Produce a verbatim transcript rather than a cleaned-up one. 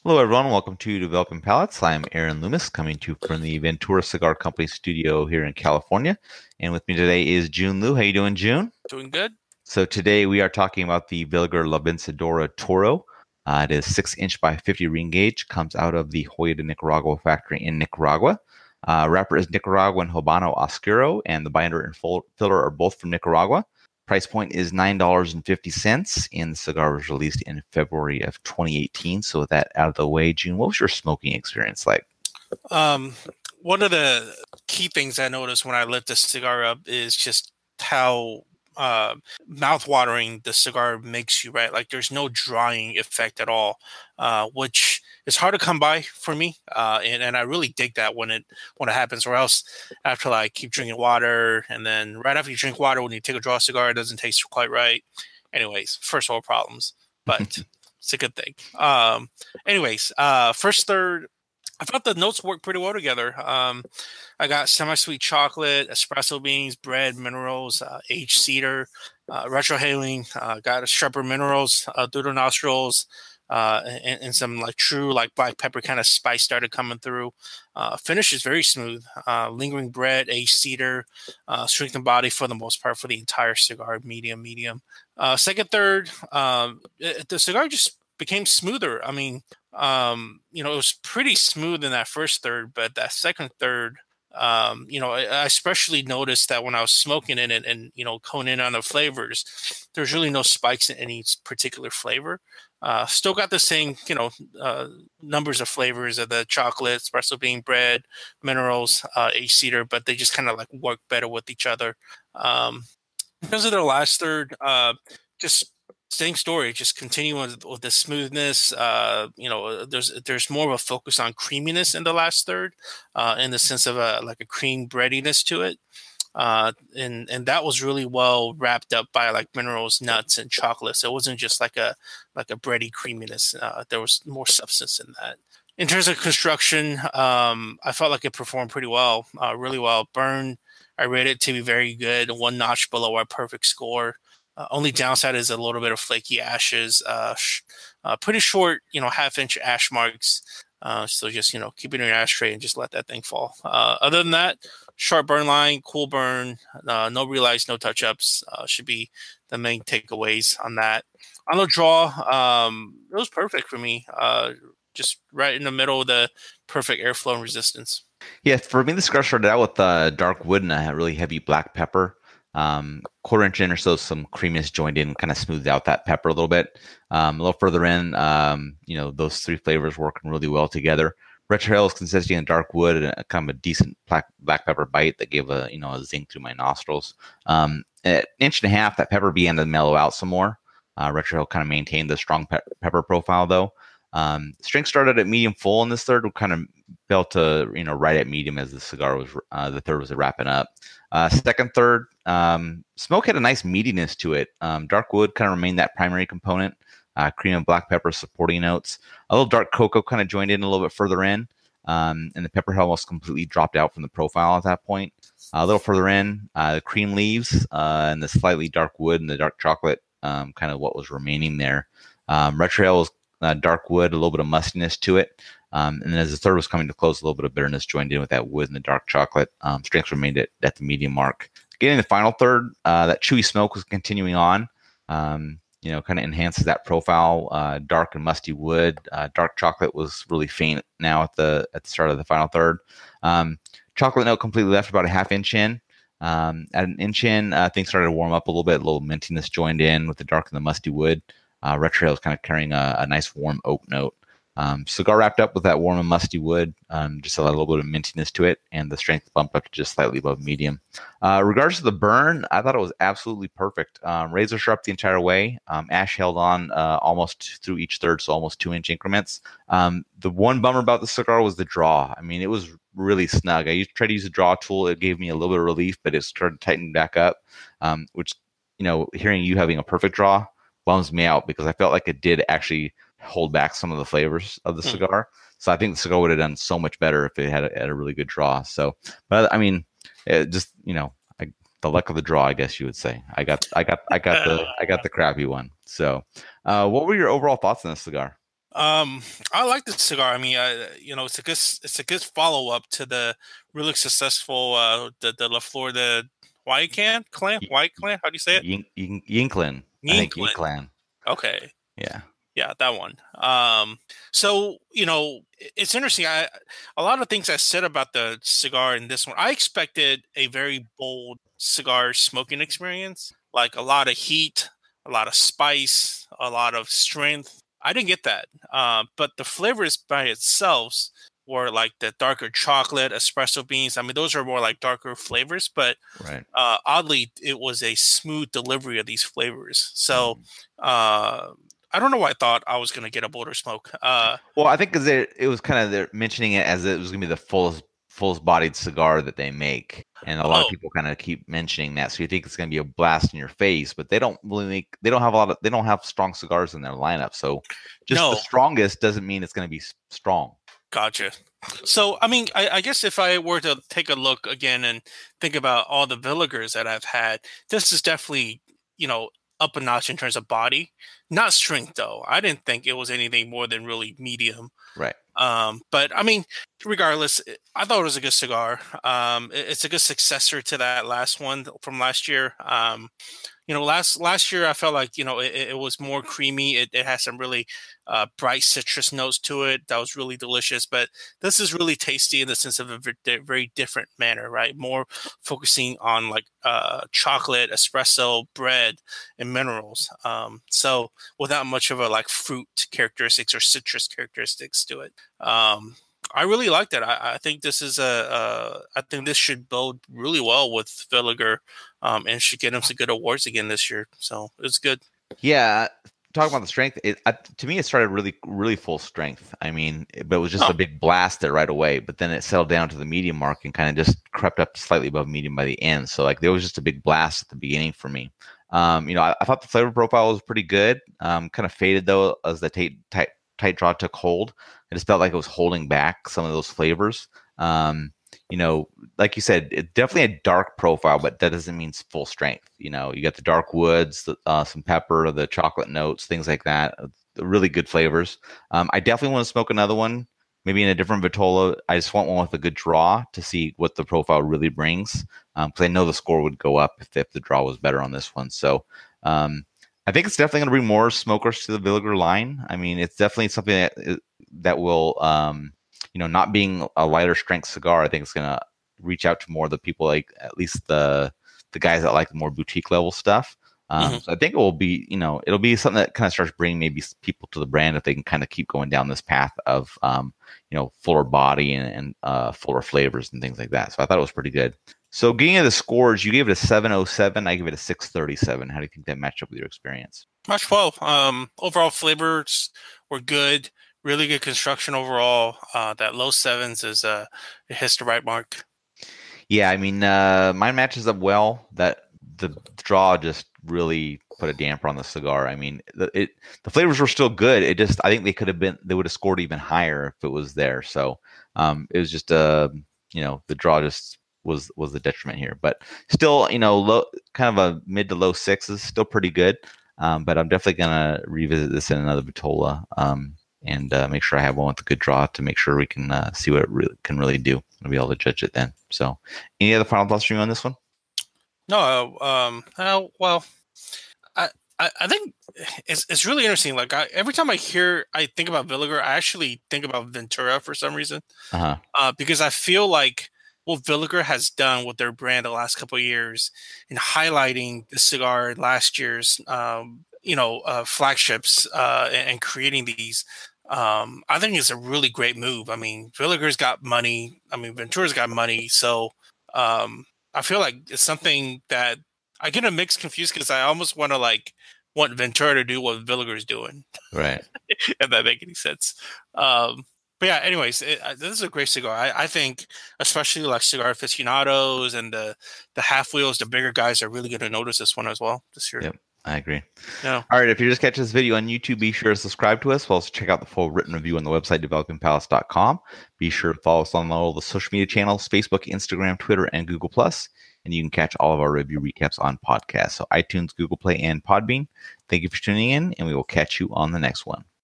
Hello, everyone. Welcome to Developing Palates. I'm Aaron Loomis, coming to you from the Ventura Cigar Company studio here in California. And with me today is June Liu. How you doing, June? Doing good. So today we are talking about the Villiger La Vencedora Toro. Uh, it is six inch by fifty ring gauge, comes out of the Hoya de Nicaragua factory in Nicaragua. Uh, wrapper is Nicaraguan Habano Oscuro, and the binder and filler are both from Nicaragua. Price point is nine dollars and fifty cents, and the cigar was released in February of twenty eighteen. So with that out of the way, June, what was your smoking experience like? Um, one of the key things I noticed when I lit the cigar up is just how uh, mouth-watering the cigar makes you, right? Like there's no drying effect at all, uh, which is hard to come by for me. Uh, and, and I really dig that when it when it happens, or else after like keep drinking water, and then right after you drink water, when you take a draw cigar, it doesn't taste quite right. Anyways, first world problems, but it's a good thing. Um, anyways, uh, first third, I thought the notes worked pretty well together. Um, I got semi-sweet chocolate, espresso beans, bread, minerals, uh, aged cedar, uh, retrohaling. Uh, got a sharper minerals uh, through the nostrils, uh, and, and some like true like black pepper kind of spice started coming through. Uh, finish is very smooth. Uh, lingering bread, aged cedar, uh, strengthened body for the most part for the entire cigar. Medium, medium. Uh, second, third, um, it, the cigar just became smoother. I mean, um, you know, it was pretty smooth in that first third, but that second third, um, you know, I, I especially noticed that when I was smoking it and, and, you know, coning in on the flavors, there's really no spikes in any particular flavor. Uh, still got the same, you know, uh, numbers of flavors of the chocolate, espresso bean, bread, minerals, uh, aged cedar, but they just kind of like work better with each other. Um, in terms of their last third, uh, just same story, just continuing with, with the smoothness. Uh, you know, there's there's more of a focus on creaminess in the last third, uh, in the sense of a like a cream breadiness to it, uh, and and that was really well wrapped up by like minerals, nuts, and chocolate. So it wasn't just like a like a bready creaminess. Uh, there was more substance in that. In terms of construction, um, I felt like it performed pretty well, uh, really well. Burn, I rated it to be very good, one notch below our perfect score. Uh, only downside is a little bit of flaky ashes. Uh, sh- uh, pretty short, you know, half inch ash marks. Uh, so just, you know, keep it in your ashtray and just let that thing fall. Uh, other than that, sharp burn line, cool burn, uh, no relights, no touch ups, uh, should be the main takeaways on that. On the draw, um, it was perfect for me. Uh, just right in the middle of the perfect airflow and resistance. Yeah, for me, the cigar started out with uh, dark wood and a really heavy black pepper. Um, quarter inch in or so, some creaminess joined in, kind of smoothed out that pepper a little bit. Um, a little further in, um, you know, those three flavors working really well together. Retrohale is consisting of dark wood and a kind of a decent black, black pepper bite that gave a, you know, a zing through my nostrils. Um, at an inch and a half, that pepper began to mellow out some more. Uh, Retrohale kind of maintained the strong pe- pepper profile though. Um, strength started at medium full in this third, kind of fell to, you know, right at medium as the cigar was, uh, the third was wrapping up. Uh, second, third, um, smoke had a nice meatiness to it. Um, dark wood kind of remained that primary component. Uh, cream and black pepper supporting notes. A little dark cocoa kind of joined in a little bit further in, um, and the pepper had almost completely dropped out from the profile at that point. Uh, a little further in, uh, the cream leaves uh, and the slightly dark wood and the dark chocolate, um, kind of what was remaining there. Um, Retrohale was uh, dark wood, a little bit of mustiness to it. Um, and then as the third was coming to close, a little bit of bitterness joined in with that wood and the dark chocolate. Um, strength remained at, at the medium mark. Getting the final third, uh, that chewy smoke was continuing on. Um, you know, kind of enhances that profile. Uh, dark and musty wood. Uh, dark chocolate was really faint now at the at the start of the final third. Um, chocolate note completely left about a half inch in. Um, at an inch in, uh, things started to warm up a little bit. A little mintiness joined in with the dark and the musty wood. Uh, Retrohale is kind of carrying a, a nice warm oak note. Um, cigar wrapped up with that warm and musty wood, um, just a little bit of mintiness to it, and the strength bumped up to just slightly above medium. Uh, regards to the burn, I thought it was absolutely perfect. Um, razor sharp the entire way. Um, ash held on uh, almost through each third, so almost two inch increments. Um, the one bummer about the cigar was the draw. I mean, it was really snug. I used, tried to use a draw tool. It gave me a little bit of relief, but it started tightening back up, um, which, you know, hearing you having a perfect draw bums me out because I felt like it did actually hold back some of the flavors of the Hmm. cigar. So I think the cigar would have done so much better if it had a, had a really good draw. So, but I mean, it just, you know, I, the luck of the draw, I guess you would say. I got, I got, I got the, I got the crappy one. So, uh, what were your overall thoughts on this cigar? Um, I like this cigar. I mean, I, you know, it's a good it's a good follow up to the really successful uh the the La Flor the White Can clan Y- White Clan. How do you say it? Yink, Yink, Yinklin. I think Yinkland. Yinklan. Okay. Yeah. Yeah, that one. Um, so you know, i- it's interesting. I A lot of things I said about the cigar in this one, I expected a very bold cigar smoking experience, like a lot of heat, a lot of spice, a lot of strength. I didn't get that. Uh, but the flavors by itself were like the darker chocolate, espresso beans. I mean, those are more like darker flavors, but Right. uh, oddly, it was a smooth delivery of these flavors. So. Mm. Uh, I don't know why I thought I was gonna get a bolder smoke. Uh, Well, I think because it, it was kind of they're mentioning it as it was going to be the fullest fullest bodied cigar that they make, and a lot of oh people kind of keep mentioning that. So you think it's going to be a blast in your face, but they don't really make they don't have a lot of they don't have strong cigars in their lineup. So just the no, strongest doesn't mean it's going to be s- strong. gotcha. So I mean, I, I guess if I were to take a look again and think about all the Villigers that I've had, this is definitely you know up a notch in terms of body, not strength though. I didn't think it was anything more than really medium. Right. Um, but I mean, regardless, it- I thought it was a good cigar. Um, it- it's a good successor to that last one from last year. Um, you know, last last year I felt like you know it, it was more creamy. It, it has some really uh, bright citrus notes to it that was really delicious. But this is really tasty in the sense of a very, very different manner, right? More focusing on like uh, chocolate, espresso, bread, and minerals. Um, so without much of a like fruit characteristics or citrus characteristics to it. Um, I really like that. I, I think this is a, a. I think this should bode really well with Villiger, um, and should get him some good awards again this year. So it's good. Yeah, talking about the strength, it I, to me it started really really full strength. I mean, it- but it was just Oh, a big blast there right away. But then it settled down to the medium mark and kind of just crept up slightly above medium by the end. So like there was just a big blast at the beginning for me. Um, you know, I, I thought the flavor profile was pretty good. Um, kind of faded though as the tight tight tight draw took hold. I just felt like it was holding back some of those flavors. Um, you know, like you said, it definitely a dark profile, but that doesn't mean full strength. You know, you got the dark woods, the, uh, some pepper, the chocolate notes, things like that. uh, Really good flavors. Um, I definitely want to smoke another one, maybe in a different Vitola. I just want one with a good draw to see what the profile really brings, because I know the score would go up if, if the draw was better on this one. So um, I think it's definitely going to bring more smokers to the Villiger line. I mean, it's definitely something that that will. Um, you know, not being a lighter strength cigar, I think it's gonna reach out to more of the people, like at least the the guys that like the more boutique level stuff. Um, hmm so I think it will be, you know, it'll be something that kind of starts bringing maybe people to the brand if they can kind of keep going down this path of, um, you know, fuller body and, and uh, fuller flavors and things like that. So I thought it was pretty good. So getting into the scores, you gave it a seven oh seven. I give it a six thirty-seven. How do you think that matched up with your experience? Match well. Um, overall flavors were good. Really good construction overall. Uh, that low sevens is uh, it hits the right mark. Yeah, I mean, uh, mine matches up well. That the draw just really put a damper on the cigar. I mean, the, it the flavors were still good. It just I think they could have been they would have scored even higher if it was there. So um, it was just uh, you know, the draw just was was the detriment here. But still, you know, low kind of a mid to low sixes, still pretty good. Um, but I'm definitely gonna revisit this in another Vitola. Um, and uh, make sure I have one with a good draw to make sure we can uh, see what it really can really do. I'll be able to judge it then. So, any other final thoughts from you on this one? No, uh, um, uh, well, I, I I think it's it's really interesting. Like I, every time I hear, I think about Villiger, I actually think about Ventura for some reason, Uh huh. uh, because I feel like what Villiger has done with their brand the last couple of years in highlighting the cigar in last year's, um, you know, uh, flagships uh, and, and creating these. Um, I think it's a really great move. I mean, Villiger's got money. I mean, Ventura's got money. So um, I feel like it's something that I get a mix confused because I almost want to like want Ventura to do what Villiger's doing, Right. if that makes any sense. Um, but yeah, anyways, it, uh, this is a great cigar. I, I think, especially like cigar aficionados and the the half wheels, the bigger guys are really going to notice this one as well this year. Yep. I agree. Yeah. All right. If you're just catching this video on YouTube, be sure to subscribe to us. We'll also check out the full written review on the website, developing palace dot com. Be sure to follow us on all the social media channels, Facebook, Instagram, Twitter, and Google Plus. And you can catch all of our review recaps on podcasts. So iTunes, Google Play, and Podbean. Thank you for tuning in, and we will catch you on the next one.